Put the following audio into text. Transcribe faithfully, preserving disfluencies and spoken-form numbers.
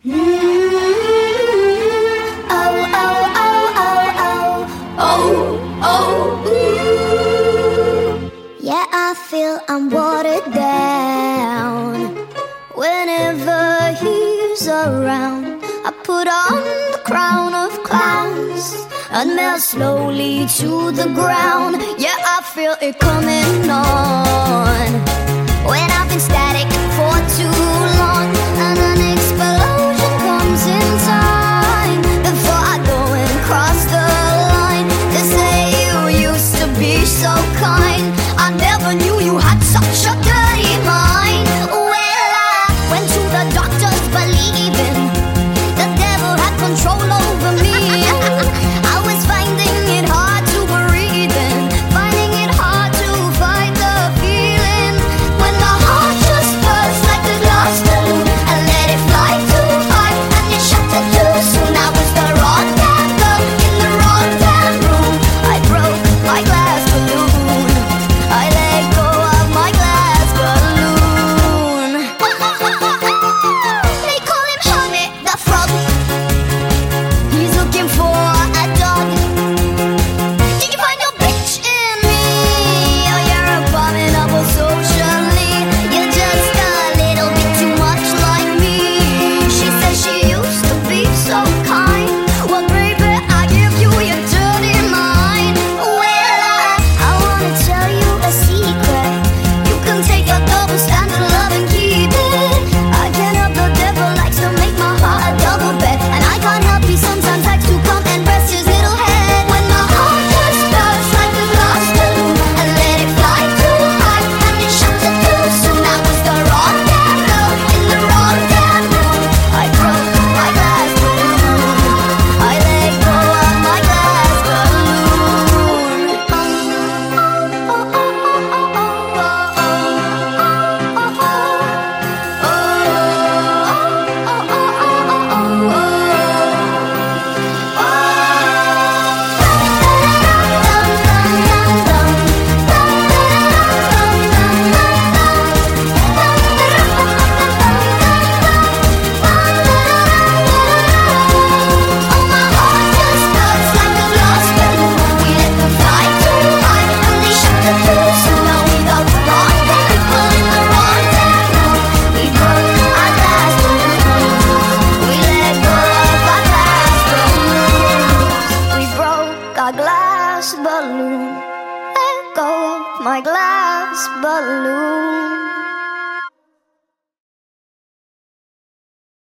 Oh, oh, oh, oh, oh, oh, oh, ooh. Yeah, I feel I'm watered down whenever he's around. I put on the crown of clowns and melt slowly to the ground. Yeah, I feel it coming on when I've been static for too long.